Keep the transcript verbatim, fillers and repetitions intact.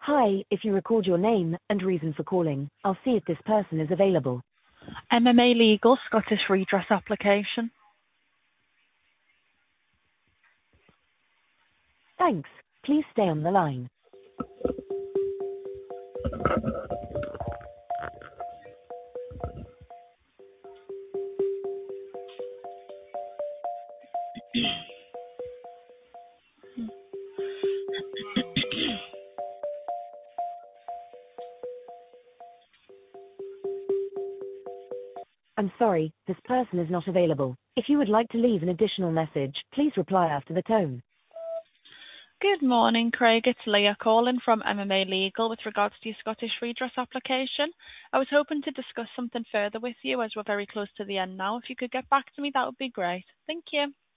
Hi, if you record your name and reason for calling, I'll see if this person is available. M M A Legal Scottish Redress application. Thanks. Please stay on the line. I'm sorry, this person is not available. If you would like to leave an additional message, please reply after the tone. Good morning, Craig. It's Leah calling from M M A Legal with regards to your Scottish Redress application. I was hoping to discuss something further with you as we're very close to the end now. If you could get back to me, that would be great. Thank you.